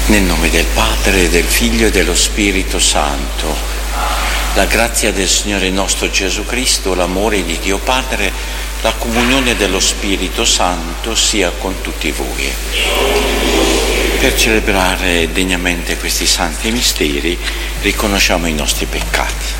Nel nome del Padre, del Figlio e dello Spirito Santo. La grazia del Signore nostro Gesù Cristo, l'amore di Dio Padre, la comunione dello Spirito Santo sia con tutti voi. Per celebrare degnamente questi santi misteri, riconosciamo i nostri peccati.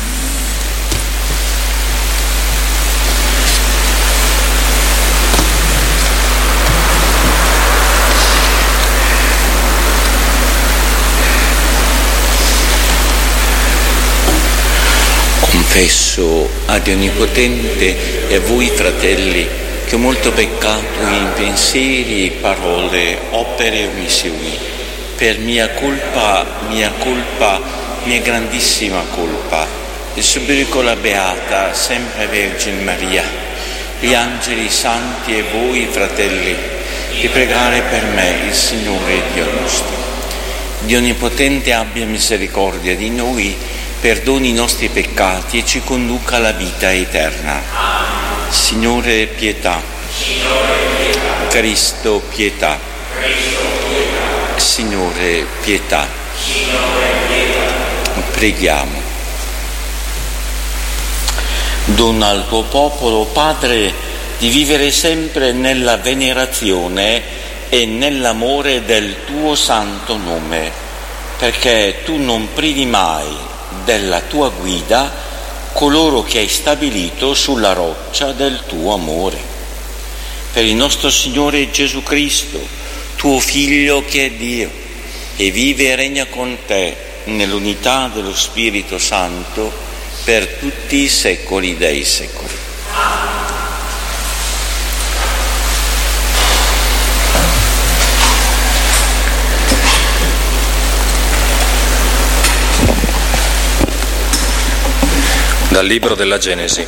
Confesso a Dio Onnipotente e a voi, fratelli, che ho molto peccato in pensieri, parole, opere e omissioni, per mia colpa, mia grandissima colpa. E supplico la Beata, sempre Vergine Maria, gli angeli santi e voi, fratelli, di pregare per me il Signore Dio nostro. Dio Onnipotente abbia misericordia di noi, perdoni i nostri peccati e ci conduca alla vita eterna. Signore, pietà. Cristo, pietà. Signore, pietà. Preghiamo. Dona al tuo popolo, Padre, di vivere sempre nella venerazione e nell'amore del tuo santo nome, perché tu non privi mai della tua guida coloro che hai stabilito sulla roccia del tuo amore. Per il nostro Signore Gesù Cristo, tuo Figlio che è Dio, e vive e regna con te nell'unità dello Spirito Santo per tutti i secoli dei secoli. Dal libro della Genesi.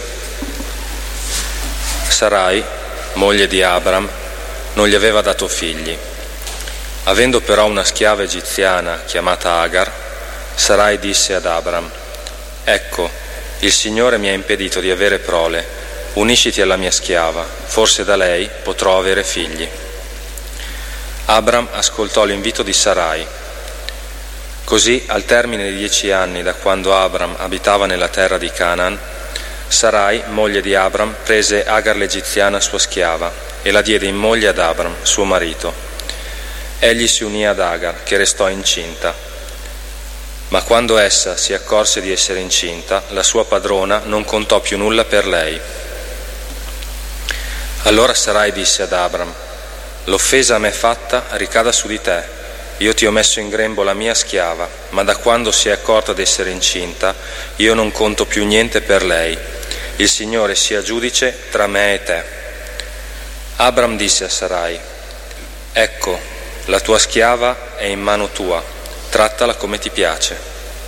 Sarai, moglie di Abram, non gli aveva dato figli. Avendo però una schiava egiziana chiamata Agar, Sarai disse ad Abram: «Ecco, il Signore mi ha impedito di avere prole, unisciti alla mia schiava, forse da lei potrò avere figli». Abram ascoltò l'invito di Sarai. Così, al termine di 10 anni da quando Abram abitava nella terra di Canaan, Sarai, moglie di Abram, prese Agar l'egiziana sua schiava e la diede in moglie ad Abram, suo marito. Egli si unì ad Agar, che restò incinta. Ma quando essa si accorse di essere incinta, la sua padrona non contò più nulla per lei. Allora Sarai disse ad Abram: «L'offesa a me fatta ricada su di te. Io ti ho messo in grembo la mia schiava, ma da quando si è accorta d'essere incinta, io non conto più niente per lei. Il Signore sia giudice tra me e te». Abram disse a Sarai: «Ecco, la tua schiava è in mano tua, trattala come ti piace».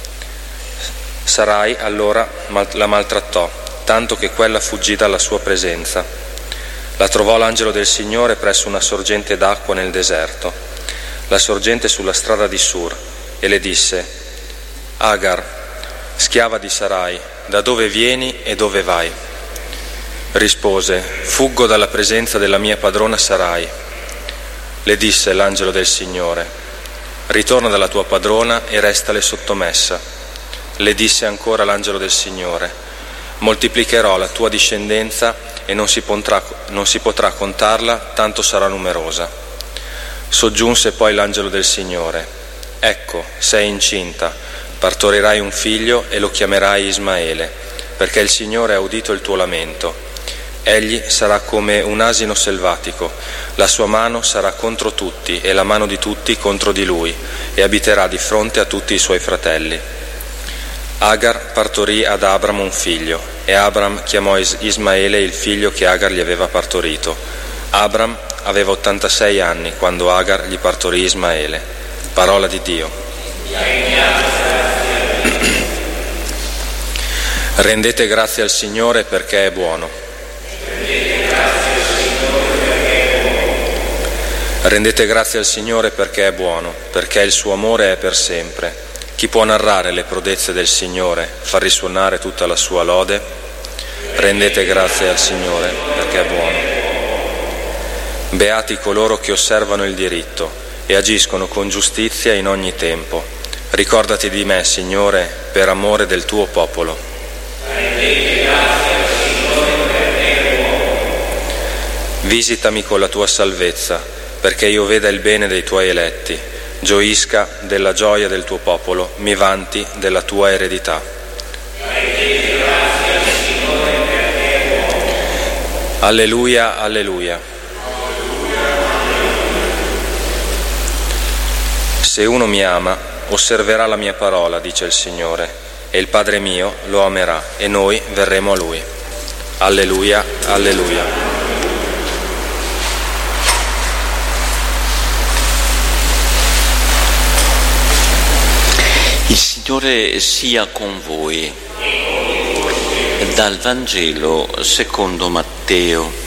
Sarai allora la maltrattò, tanto che quella fuggì dalla sua presenza. La trovò l'angelo del Signore presso una sorgente d'acqua nel deserto, la sorgente sulla strada di Sur, e le disse: «Agar, schiava di Sarai, da dove vieni e dove vai?» Rispose: «Fuggo dalla presenza della mia padrona Sarai». Le disse l'angelo del Signore: «Ritorna dalla tua padrona e restale sottomessa». Le disse ancora l'angelo del Signore: «Moltiplicherò la tua discendenza e non si potrà contarla, tanto sarà numerosa». Soggiunse poi l'angelo del Signore: «Ecco, sei incinta, partorirai un figlio e lo chiamerai Ismaele, perché il Signore ha udito il tuo lamento. Egli sarà come un asino selvatico, la sua mano sarà contro tutti e la mano di tutti contro di lui, e abiterà di fronte a tutti i suoi fratelli». Agar partorì ad Abram un figlio, e Abram chiamò Ismaele il figlio che Agar gli aveva partorito. Abram aveva 86 anni quando Agar gli partorì Ismaele. Parola di Dio. Rendete grazie al Signore perché è buono. Rendete grazie al Signore perché è buono, perché il suo amore è per sempre. Chi può narrare le prodezze del Signore, far risuonare tutta la sua lode? Rendete grazie al Signore perché è buono. Beati coloro che osservano il diritto e agiscono con giustizia in ogni tempo. Ricordati di me, Signore, per amore del tuo popolo. Visitami con la tua salvezza, perché io veda il bene dei tuoi eletti, gioisca della gioia del tuo popolo, mi vanti della tua eredità. Alleluia, alleluia. Se uno mi ama, osserverà la mia parola, dice il Signore, e il Padre mio lo amerà, e noi verremo a Lui. Alleluia, alleluia. Il Signore sia con voi. Dal Vangelo secondo Matteo.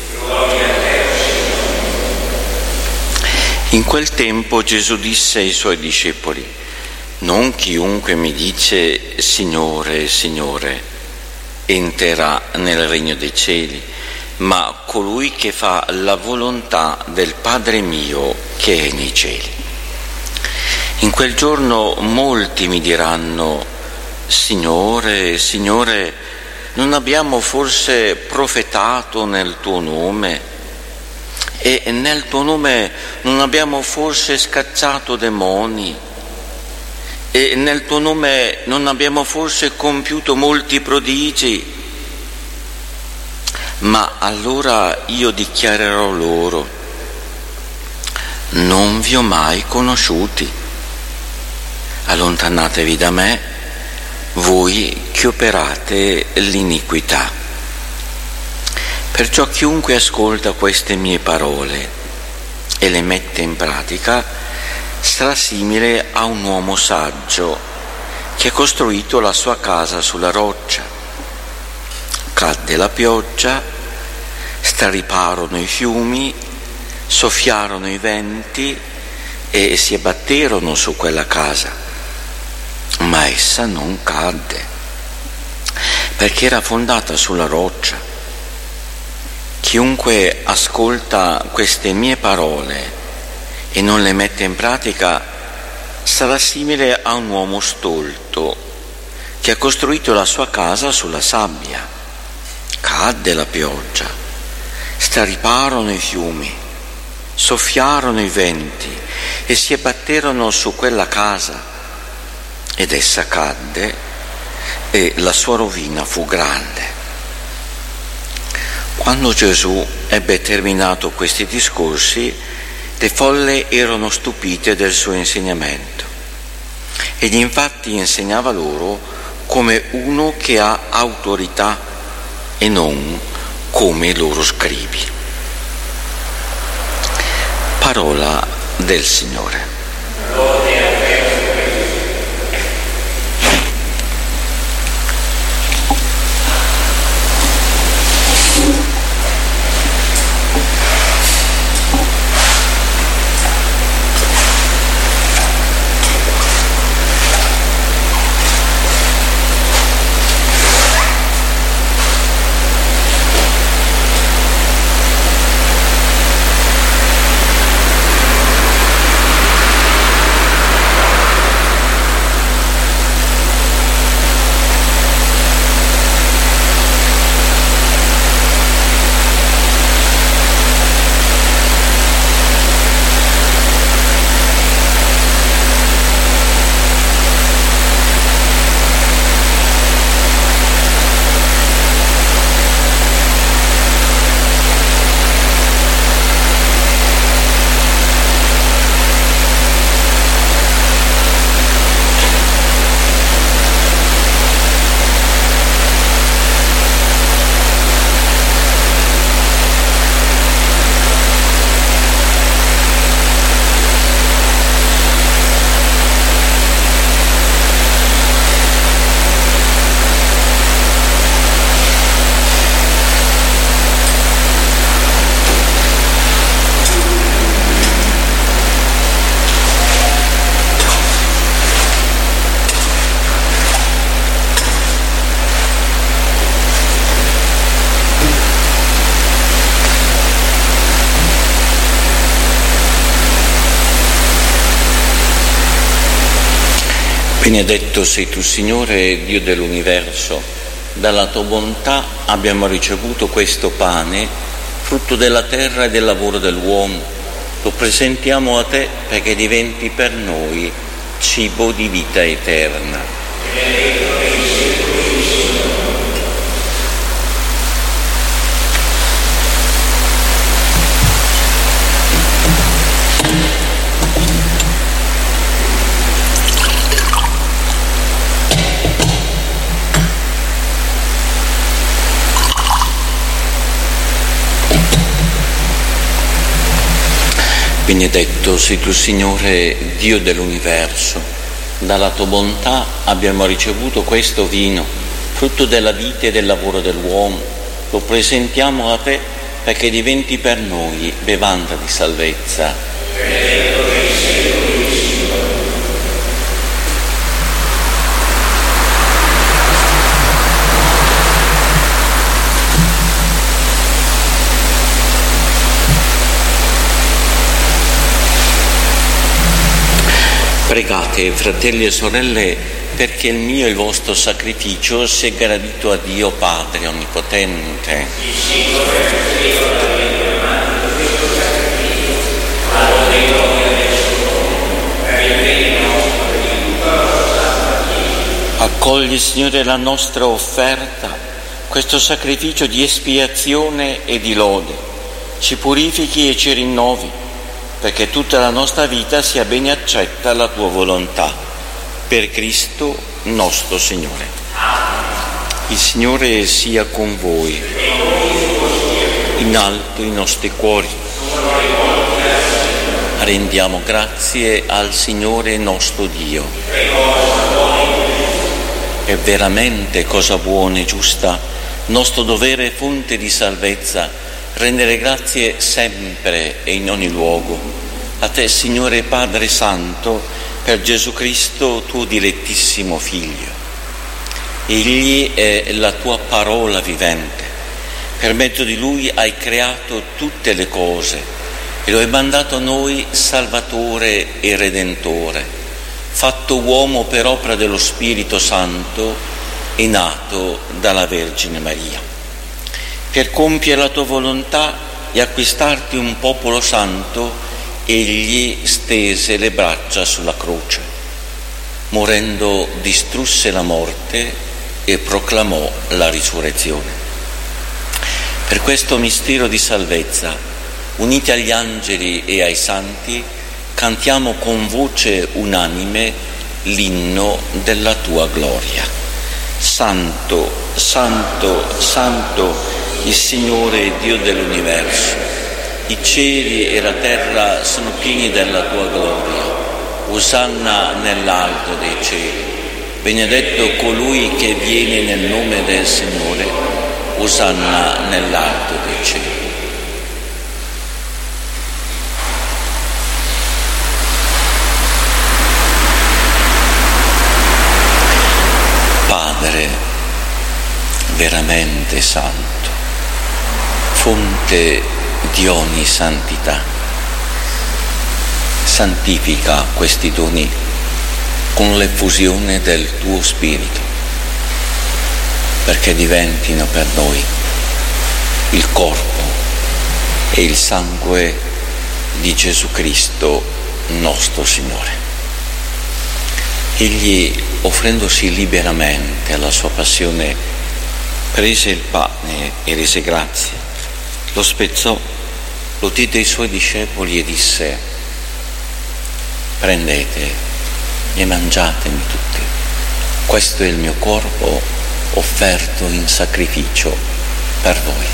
In quel tempo Gesù disse ai suoi discepoli: non chiunque mi dice Signore, Signore, entrerà nel regno dei cieli, ma colui che fa la volontà del Padre mio che è nei cieli. In quel giorno molti mi diranno: Signore, Signore, non abbiamo forse profetato nel tuo nome? E nel tuo nome non abbiamo forse scacciato demoni? E nel tuo nome non abbiamo forse compiuto molti prodigi? Ma allora io dichiarerò loro: non vi ho mai conosciuti. Allontanatevi da me, voi che operate l'iniquità. Perciò chiunque ascolta queste mie parole e le mette in pratica sarà simile a un uomo saggio che ha costruito la sua casa sulla roccia. Cadde la pioggia, strariparono i fiumi, soffiarono i venti e si abbatterono su quella casa, ma essa non cadde, perché era fondata sulla roccia. Chiunque ascolta queste mie parole e non le mette in pratica sarà simile a un uomo stolto che ha costruito la sua casa sulla sabbia. Cadde la pioggia, strariparono i fiumi, soffiarono i venti e si abbatterono su quella casa, ed essa cadde e la sua rovina fu grande. Quando Gesù ebbe terminato questi discorsi, le folle erano stupite del suo insegnamento. Egli infatti insegnava loro come uno che ha autorità e non come i loro scribi. Parola del Signore. Benedetto sei tu, Signore, Dio dell'universo. Dalla tua bontà abbiamo ricevuto questo pane, frutto della terra e del lavoro dell'uomo. Lo presentiamo a te perché diventi per noi cibo di vita eterna. Benedetto sei tu, Signore, Dio dell'universo. Dalla tua bontà abbiamo ricevuto questo vino, frutto della vita e del lavoro dell'uomo. Lo presentiamo a te perché diventi per noi bevanda di salvezza. Pregate, fratelli e sorelle, perché il mio e il vostro sacrificio sia gradito a Dio Padre Onnipotente. Accogli, Signore, la nostra offerta, questo sacrificio di espiazione e di lode. Ci purifichi e ci rinnovi, perché tutta la nostra vita sia bene accetta alla tua volontà. Per Cristo nostro Signore. Il Signore sia con voi. In alto i nostri cuori. Rendiamo grazie al Signore nostro Dio. È veramente cosa buona e giusta, nostro dovere e fonte di salvezza, rendere grazie sempre e in ogni luogo a te, Signore Padre Santo, per Gesù Cristo, tuo dilettissimo Figlio. Egli è la tua parola vivente. Per mezzo di Lui hai creato tutte le cose e lo hai mandato a noi Salvatore e Redentore, fatto uomo per opera dello Spirito Santo e nato dalla Vergine Maria. Per compiere la tua volontà e acquistarti un popolo santo, egli stese le braccia sulla croce. Morendo distrusse la morte e proclamò la risurrezione. Per questo mistero di salvezza, uniti agli angeli e ai santi, cantiamo con voce unanime l'inno della tua gloria. Santo, Santo, Santo, il Signore Dio dell'universo. I cieli e la terra sono pieni della tua gloria. Osanna nell'alto dei cieli. Benedetto colui che viene nel nome del Signore. Osanna nell'alto dei cieli. Padre veramente santo, fonte di ogni santità, santifica questi doni con l'effusione del tuo Spirito, perché diventino per noi il corpo e il sangue di Gesù Cristo nostro Signore. Egli, offrendosi liberamente alla sua passione, prese il pane e rese grazie, lo spezzò, lo diede ai suoi discepoli e disse: prendete e mangiatemi tutti, questo è il mio corpo offerto in sacrificio per voi.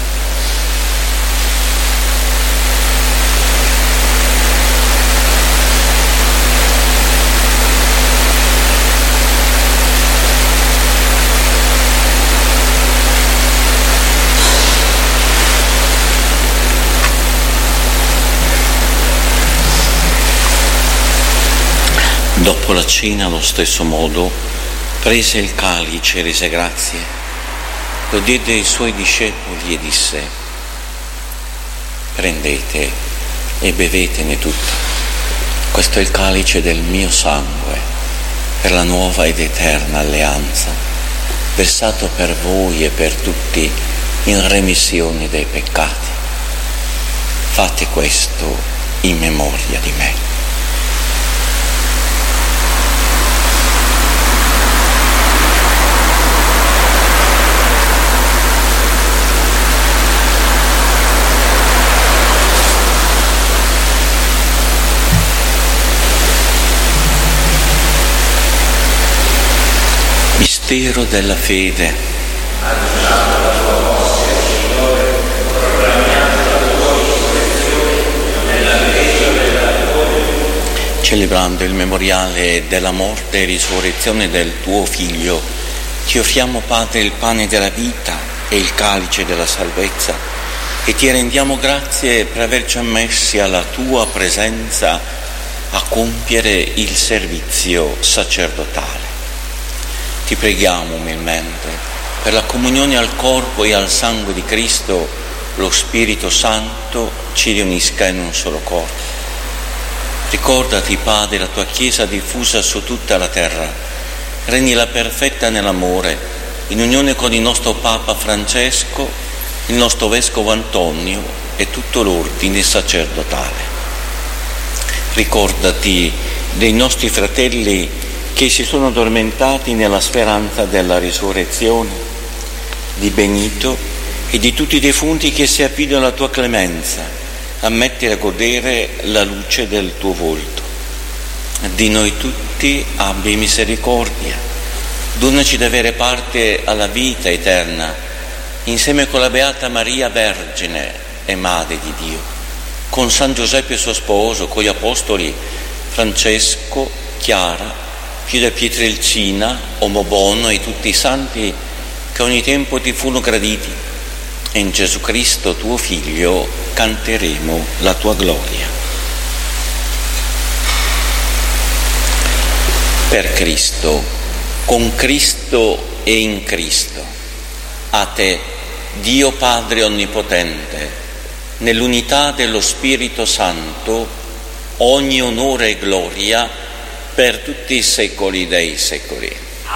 Dopo la cena, allo stesso modo, prese il calice e rese grazie, lo diede ai suoi discepoli e disse: prendete e bevetene tutto, questo è il calice del mio sangue, per la nuova ed eterna alleanza, versato per voi e per tutti in remissione dei peccati. Fate questo in memoria di me. Mistero della fede. Celebrando il memoriale della morte e risurrezione del tuo Figlio, ti offriamo, Padre, il pane della vita e il calice della salvezza e ti rendiamo grazie per averci ammessi alla tua presenza a compiere il servizio sacerdotale. Ti preghiamo umilmente per la comunione al corpo e al sangue di Cristo, lo Spirito Santo ci riunisca in un solo corpo. Ricordati, Padre, la tua Chiesa diffusa su tutta la terra, rendila perfetta nell'amore, in unione con il nostro Papa Francesco, il nostro Vescovo Antonio e tutto l'ordine sacerdotale. Ricordati dei nostri fratelli che si sono addormentati nella speranza della risurrezione, di Benito e di tutti i defunti che si affidano alla tua clemenza, a mettere a godere la luce del tuo volto. Di noi tutti abbi misericordia, donaci di avere parte alla vita eterna, insieme con la Beata Maria Vergine e Madre di Dio, con San Giuseppe suo sposo, con gli Apostoli Francesco, Chiara, Pietro Pietrelcina, Omobono e tutti i santi che ogni tempo ti furono graditi. E in Gesù Cristo, tuo Figlio, canteremo la tua gloria. Per Cristo, con Cristo e in Cristo, a te, Dio Padre Onnipotente, nell'unità dello Spirito Santo, ogni onore e gloria per tutti i secoli dei secoli.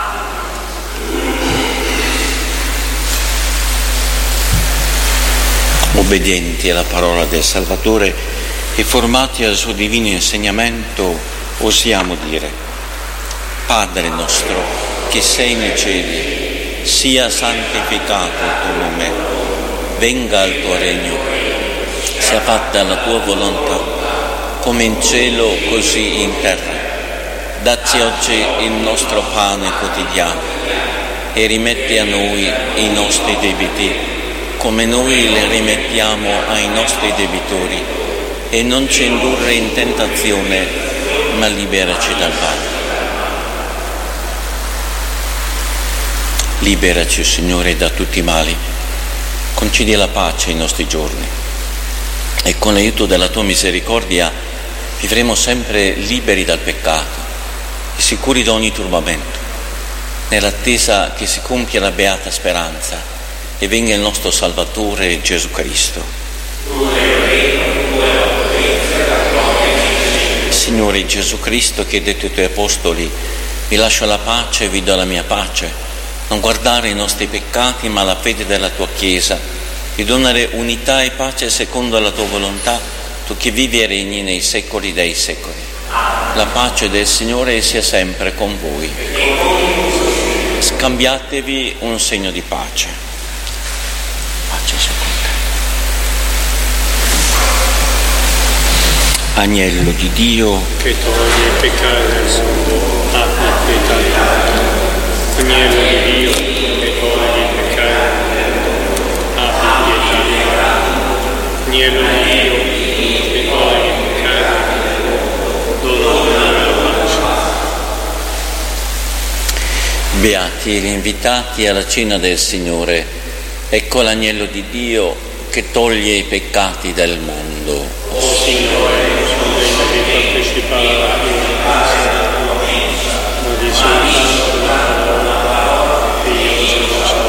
Obbedienti alla parola del Salvatore e formati al suo divino insegnamento, osiamo dire: Padre nostro che sei nei cieli, sia santificato il tuo nome, venga il tuo regno, sia fatta la tua volontà, come in cielo così in terra. Dacci oggi il nostro pane quotidiano e rimetti a noi i nostri debiti, come noi li rimettiamo ai nostri debitori, e non ci indurre in tentazione, ma liberaci dal male. Liberaci, Signore, da tutti i mali, concedi la pace ai nostri giorni e con l'aiuto della tua misericordia vivremo sempre liberi dal peccato e sicuri da ogni turbamento, nell'attesa che si compia la beata speranza e venga il nostro Salvatore Gesù Cristo. Signore Gesù Cristo, che hai detto ai tuoi apostoli: vi lascio la pace e vi do la mia pace, non guardare i nostri peccati ma la fede della tua Chiesa, di donare unità e pace secondo la tua volontà, tu che vivi e regni nei secoli dei secoli. La pace del Signore sia sempre con voi. Scambiatevi un segno di pace. Pace sia con te. Agnello di Dio, che toglie i peccati del mondo, abbi pietà di noi. Agnello di Dio, che toglie i peccati del mondo, abbi pietà di noi. Agnello di Dio, che toglie i peccati del mondo, dona la pace. beati gli invitati alla cena del Signore. Ecco l'agnello di Dio che toglie i peccati del mondo. O Signore, non sono degno di partecipare alla tua messa, ma di soltanto la parola che io ci faccio.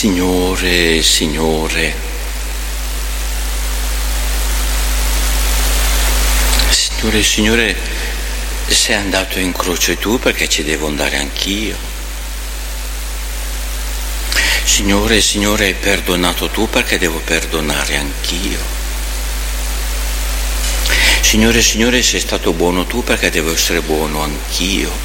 Signore, Signore, Signore, Signore, sei andato in croce tu perché ci devo andare anch'io. Signore, Signore, hai perdonato tu perché devo perdonare anch'io. Signore, Signore, sei stato buono tu perché devo essere buono anch'io.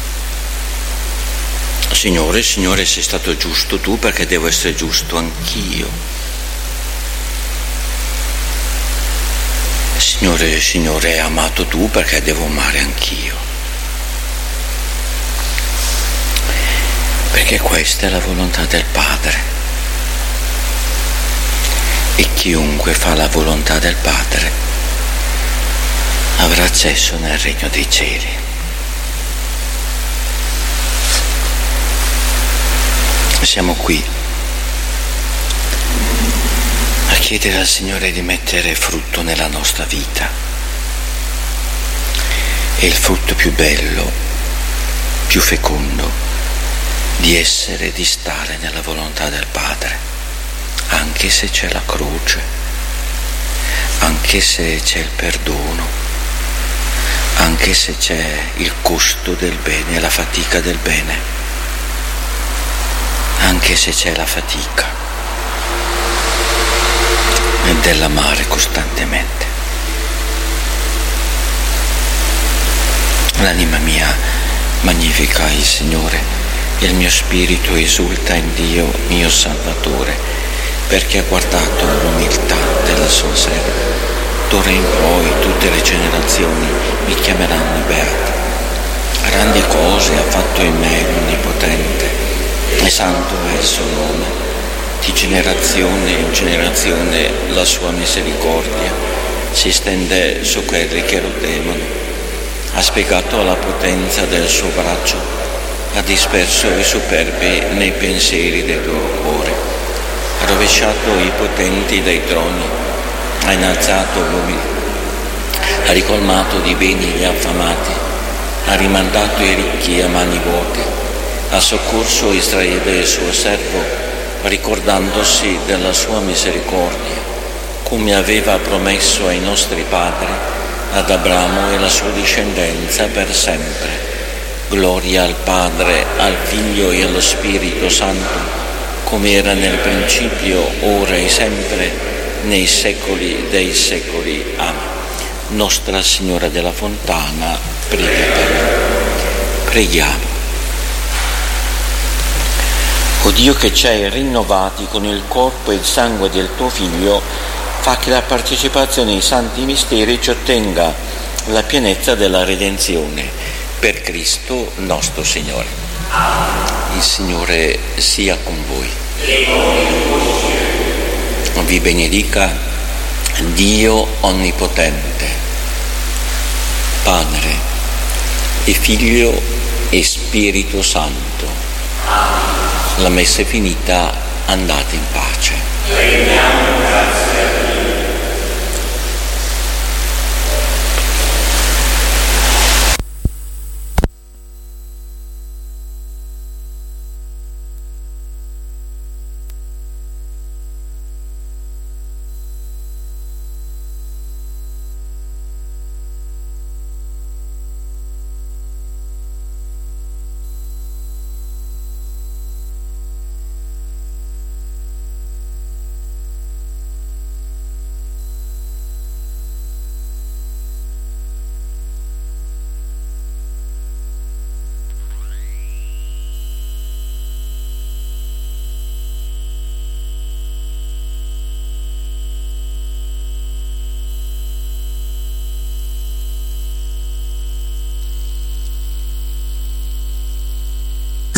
Signore, Signore, sei stato giusto tu perché devo essere giusto anch'io. Signore, Signore, hai amato tu perché devo amare anch'io. Perché questa è la volontà del Padre. E chiunque fa la volontà del Padre avrà accesso nel regno dei cieli. Siamo qui a chiedere al Signore di mettere frutto nella nostra vita. E il frutto più bello, più fecondo, di essere, di stare nella volontà del Padre, anche se c'è la croce, anche se c'è il perdono, anche se c'è il costo del bene, la fatica del bene, anche se c'è la fatica dell'amare costantemente. L'anima mia magnifica il Signore, il mio spirito esulta in Dio mio Salvatore, perché ha guardato l'umiltà della sua serva. D'ora in poi tutte le generazioni mi chiameranno beato. Grandi cose ha fatto in me l'Onnipotente, e santo è il suo nome. Di generazione in generazione la sua misericordia si stende su quelli che lo temono. Ha spiegato la potenza del suo braccio, ha disperso i superbi nei pensieri del loro cuore, ha rovesciato i potenti dai troni, ha innalzato l'umile, ha ricolmato di beni gli affamati, ha rimandato i ricchi a mani vuote, ha soccorso Israele il suo servo, ricordandosi della sua misericordia, come aveva promesso ai nostri padri, ad Abramo e la sua discendenza per sempre. Gloria al Padre, al Figlio e allo Spirito Santo, come era nel principio, ora e sempre, nei secoli dei secoli. Amen. Nostra Signora della Fontana, prega per noi. Preghiamo. O Dio, che ci hai rinnovati con il corpo e il sangue del tuo Figlio, fa che la partecipazione ai santi misteri ci ottenga la pienezza della redenzione. Per Cristo nostro Signore. Il Signore sia con voi. Vi benedica Dio Onnipotente, Padre e Figlio e Spirito Santo. La messa è finita, andate in pace.